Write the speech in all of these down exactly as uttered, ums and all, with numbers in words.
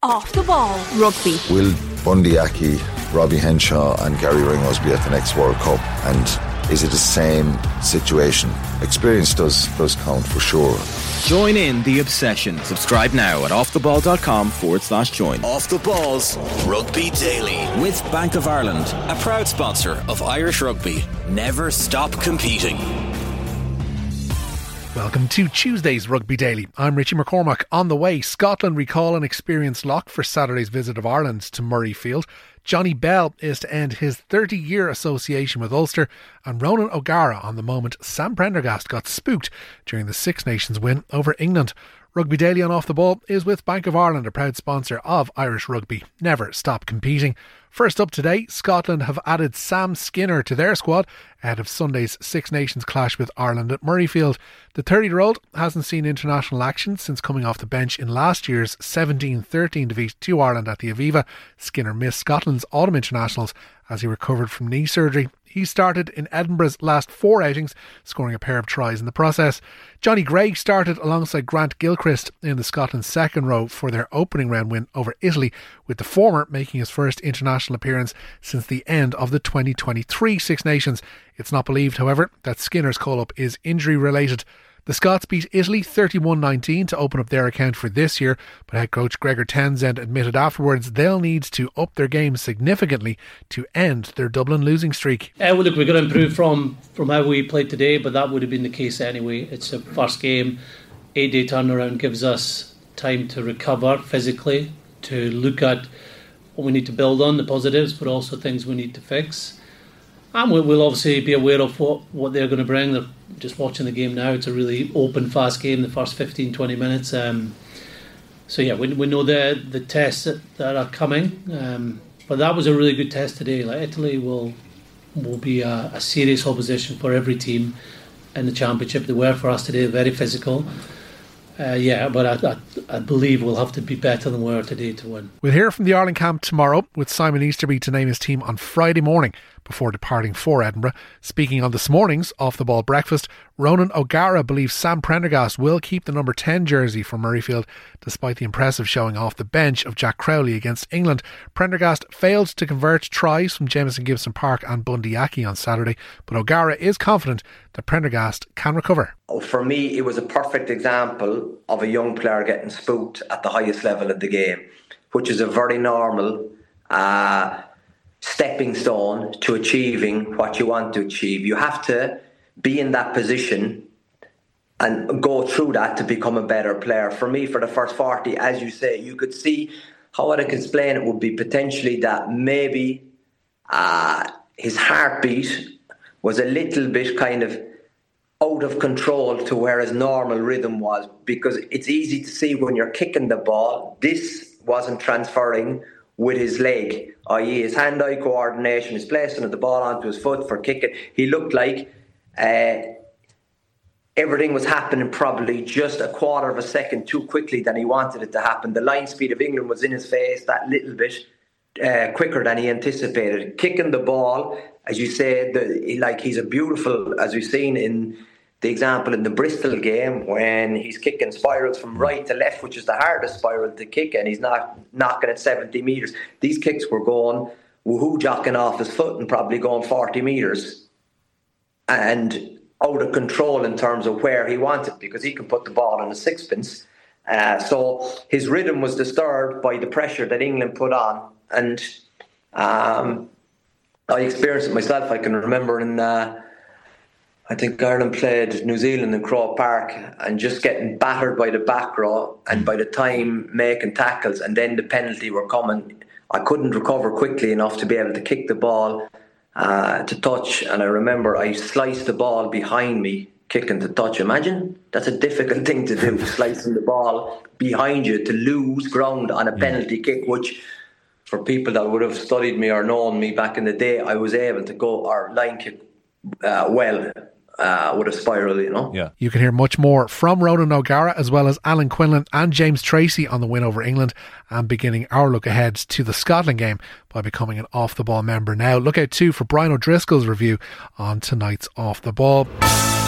Off the Ball Rugby. Will Bundy Aki, Robbie Henshaw and Gary Ringos be at the next World Cup? And is it the same situation? Experience does, does count for sure. Join in the obsession. Subscribe now at offtheball.com forward slash join. Off the Balls Rugby Daily. With Bank of Ireland, a proud sponsor of Irish Rugby. Never stop competing. Welcome to Tuesday's Rugby Daily. I'm Richie McCormack. On the way, Scotland recall an experienced lock for Saturday's visit of Ireland to Murrayfield. Johnny Bell is to end his thirty-year association with Ulster, and Ronan O'Gara on the moment Sam Prendergast got spooked during the Six Nations win over England. Rugby Daily on Off the Ball is with Bank of Ireland, a proud sponsor of Irish Rugby. Never stop competing. First up today, Scotland have added Sam Skinner to their squad ahead of Sunday's Six Nations clash with Ireland at Murrayfield. The thirty-year-old hasn't seen international action since coming off the bench in last year's seventeen thirteen defeat to Ireland at the Aviva. Skinner missed Scotland's autumn internationals as he recovered from knee surgery. He started in Edinburgh's last four outings, scoring a pair of tries in the process. Johnny Gray started alongside Grant Gilchrist in the Scotland's second row for their opening round win over Italy, with the former making his first international appearance since the end of the twenty twenty-three Six Nations. It's not believed, however, that Skinner's call-up is injury-related. The Scots beat Italy thirty-one nineteen to open up their account for this year, but head coach Gregor Townsend admitted afterwards they'll need to up their game significantly to end their Dublin losing streak. Uh, well, look, we're going to improve from, from how we played today, but that would have been the case anyway. It's a first game. Eight-day turnaround gives us time to recover physically, to look at what we need to build on, the positives, but also things we need to fix. And we'll, we'll obviously be aware of what, what they're going to bring. They're just watching the game now. It's a really open, fast game, the first fifteen, twenty minutes. Um, so, yeah, we, we know the the tests that, that are coming. Um, but that was a really good test today. Like Italy will will be a, a serious opposition for every team in the championship. They were for us today, very physical. Uh, yeah, but I, I, I believe we'll have to be better than we were today to win. We'll hear from the Ireland camp tomorrow, with Simon Easterby to name his team on Friday morning before departing for Edinburgh. Speaking on this morning's Off the Ball breakfast, Ronan O'Gara believes Sam Prendergast will keep the number ten jersey for Murrayfield despite the impressive showing off the bench of Jack Crowley against England. Prendergast failed to convert tries from Jamison Gibson Park and Bundy Aki on Saturday, but O'Gara is confident that Prendergast can recover. For me, it was a perfect example of a young player getting spooked at the highest level of the game, which is a very normal uh, stepping stone to achieving what you want to achieve. You have to be in that position and go through that to become a better player. For me, for the first forty, as you say, you could see how I could explain it would be potentially that maybe uh, his heartbeat was a little bit kind of out of control to where his normal rhythm was, because it's easy to see when you're kicking the ball, this wasn't transferring with his leg, that is his hand-eye coordination, his placing of the ball onto his foot for kicking. He looked like uh, everything was happening probably just a quarter of a second too quickly than he wanted it to happen. The line speed of England was in his face that little bit uh, quicker than he anticipated. Kicking the ball, as you said, the, like he's a beautiful, as we've seen in the example in the Bristol game, when he's kicking spirals from right to left, which is the hardest spiral to kick, and he's not knocking at seventy metres. These kicks were going woohoo jocking off his foot and probably going forty metres and out of control in terms of where he wanted, because he can put the ball on a sixpence. Uh, so his rhythm was disturbed by the pressure that England put on, and um, I experienced it myself. I can remember in uh, I think Ireland played New Zealand in Croke Park, and just getting battered by the back row, and by the time making tackles and then the penalty were coming, I couldn't recover quickly enough to be able to kick the ball uh, to touch. And I remember I sliced the ball behind me, kicking to touch. Imagine, that's a difficult thing to do, slicing the ball behind you to lose ground on a penalty kick, which for people that would have studied me or known me back in the day, I was able to go or line kick uh, well uh, with a spiral, you know. Yeah. You can hear much more from Ronan O'Gara, as well as Alan Quinlan and James Tracy on the win over England, and beginning our look ahead to the Scotland game by becoming an Off the Ball member now. Look out too for Brian O'Driscoll's review on tonight's Off the Ball.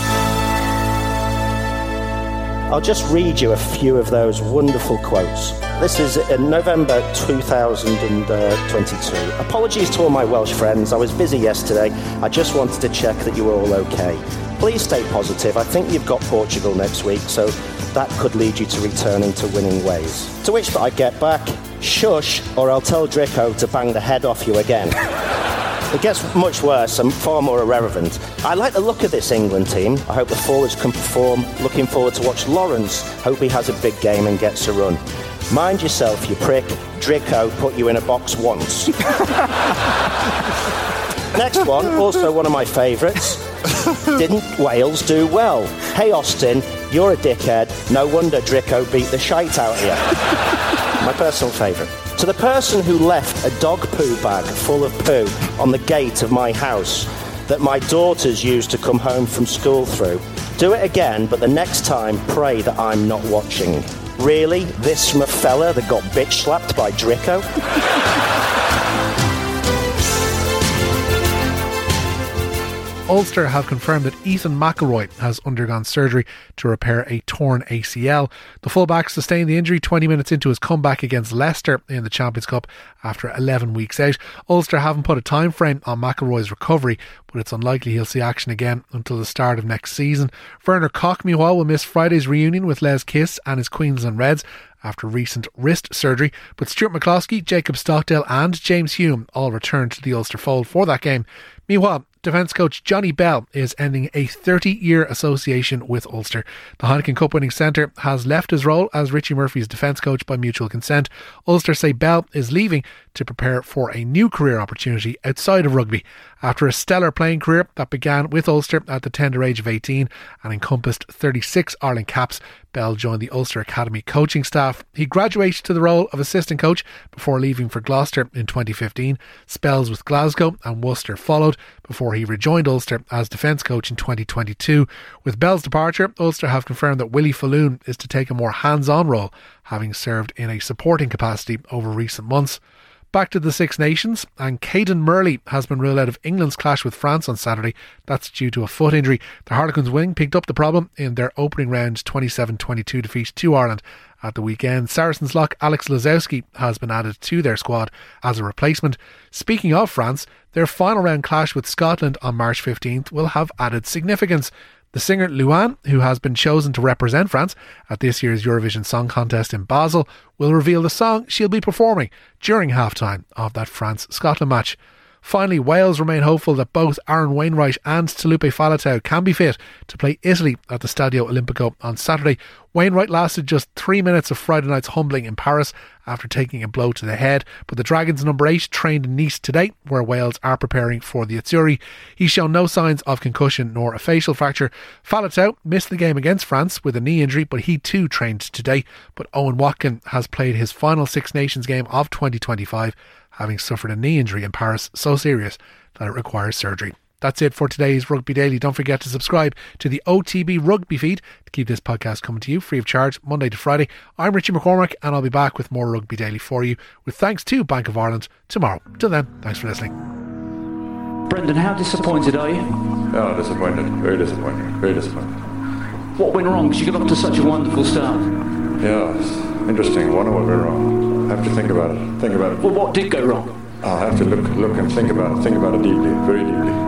I'll just read you a few of those wonderful quotes. This is in November two thousand twenty-two. Apologies to all my Welsh friends. I was busy yesterday. I just wanted to check that you were all okay. Please stay positive. I think you've got Portugal next week, so that could lead you to returning to winning ways. To which I get back, shush, or I'll tell Drico to bang the head off you again. It gets much worse and far more irrelevant. I like the look of this England team. I hope the forwards can perform. Looking forward to watch Lawrence. Hope he has a big game and gets a run. Mind yourself, you prick. Drico put you in a box once. Next one, also one of my favourites. Didn't Wales do well? Hey, Austin, you're a dickhead. No wonder Drico beat the shite out of you. My personal favourite. To the person who left a dog poo bag full of poo on the gate of my house that my daughters used to come home from school through, do it again, but the next time pray that I'm not watching. Really? This from a fella that got bitch slapped by Drico? Ulster have confirmed that Ethan McElroy has undergone surgery to repair a torn A C L. The fullback sustained the injury twenty minutes into his comeback against Leicester in the Champions Cup after eleven weeks out. Ulster haven't put a time frame on McElroy's recovery, but it's unlikely he'll see action again until the start of next season. Werner Koch, meanwhile, will miss Friday's reunion with Les Kiss and his Queensland Reds after recent wrist surgery, but Stuart McCloskey, Jacob Stockdale and James Hume all returned to the Ulster fold for that game. Meanwhile, defence coach Johnny Bell is ending a thirty-year association with Ulster. The Heineken Cup winning centre has left his role as Richie Murphy's defence coach by mutual consent. Ulster say Bell is leaving to prepare for a new career opportunity outside of rugby. After a stellar playing career that began with Ulster at the tender age of eighteen and encompassed thirty-six Ireland caps, Bell joined the Ulster Academy coaching staff. He graduated to the role of assistant coach before leaving for Gloucester in twenty fifteen. Spells with Glasgow and Worcester followed before he rejoined Ulster as defence coach in twenty twenty-two. With Bell's departure, Ulster have confirmed that Willie Falloon is to take a more hands-on role, having served in a supporting capacity over recent months. Back to the Six Nations, and Caden Murley has been ruled out of England's clash with France on Saturday. That's due to a foot injury. The Harlequins wing picked up the problem in their opening round twenty-seven twenty-two defeat to Ireland at the weekend. Saracens lock Alex Lozowski has been added to their squad as a replacement. Speaking of France, their final round clash with Scotland on March fifteenth will have added significance. The singer Luan, who has been chosen to represent France at this year's Eurovision Song Contest in Basel, will reveal the song she'll be performing during halftime of that France-Scotland match. Finally, Wales remain hopeful that both Aaron Wainwright and Taulupe Faletau can be fit to play Italy at the Stadio Olimpico on Saturday. Wainwright lasted just three minutes of Friday night's humbling in Paris after taking a blow to the head, but the Dragons number eight trained in Nice today, where Wales are preparing for the Azzurri. He's shown no signs of concussion nor a facial fracture. Faletau missed the game against France with a knee injury, but he too trained today. But Owen Watkin has played his final Six Nations game of twenty twenty-five, having suffered a knee injury in Paris so serious that it requires surgery. That's it for today's Rugby Daily. Don't forget to subscribe to the O T B Rugby feed to keep this podcast coming to you free of charge Monday to Friday. I'm Richie McCormack and I'll be back with more Rugby Daily for you, with thanks to Bank of Ireland tomorrow. Till then, thanks for listening. Brendan, how disappointed are you? Oh, disappointed. Very disappointed. Very disappointed. What went wrong? Because you got off to such a wonderful start. Yeah, it's interesting. I wonder what went wrong. I have to think about it. Think about it. Well, what did go wrong? I'll have to look, look and think about it. Think about it deeply. Very deeply.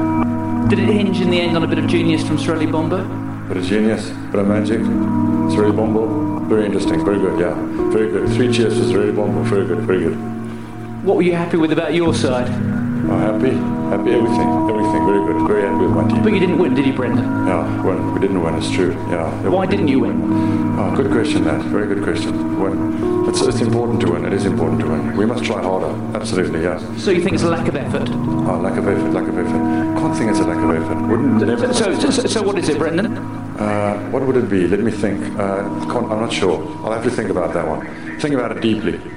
Did it hinge in the end on a bit of genius from Sreli Bombo? Bit of genius, bit of magic. Sreli Bombo, very interesting, very good, yeah. Very good. Three cheers for Sreli Bombo, very good, very good. What were you happy with about your side? Oh, happy, happy, everything, everything, very good. Very happy with my team. But you didn't win, did you, Brendan? Yeah, well, we didn't win, it's true. Yeah. Why didn't you win? Oh, good question, that. Very good question. When it's, it's important to win, it is important to win. We must try harder, absolutely, yeah. So you think it's a lack of effort? Oh, lack of effort, lack of effort. I can't think it's a lack of effort. Wouldn't so, never so, so, so, so what is it, Brendan? Uh, what would it be? Let me think. Uh, I can't, I'm not sure. I'll have to think about that one. Think about it deeply.